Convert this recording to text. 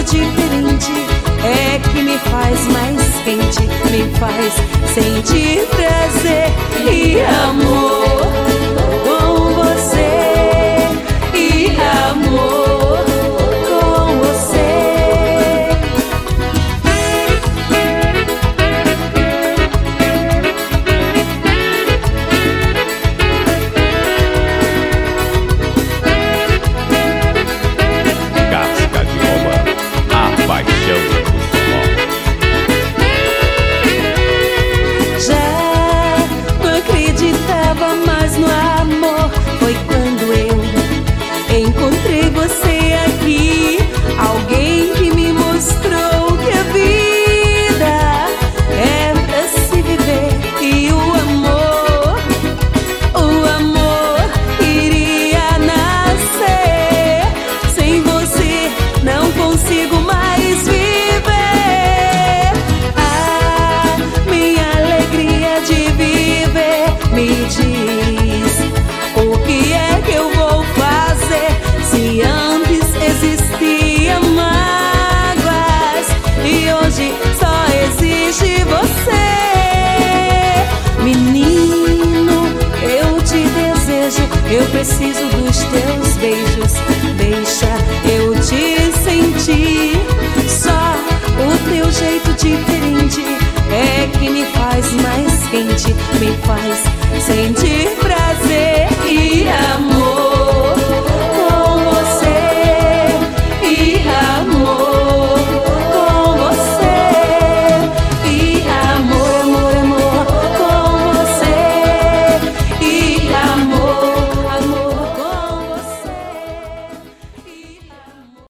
diferente é que me faz mais quente, me faz sentir prazer e amor com você, e amor com você. Casca de Romã, a paixão do forró. Já não acreditava mais no amor. Foi quando eu encontrei você aqui, alguém que me mostrou que a vida é pra se viver. E o amor iria nascer. Sem você não consigo mais viver. A minha alegria de viver me diz o que é que eu vou fazer. Se antes existiam mágoas e hoje só existe você. Menino, eu te desejo, eu preciso dos teus beijos. Deixa eu te sentir. Só o teu jeito diferente é que me faz mais quente, me faz sentir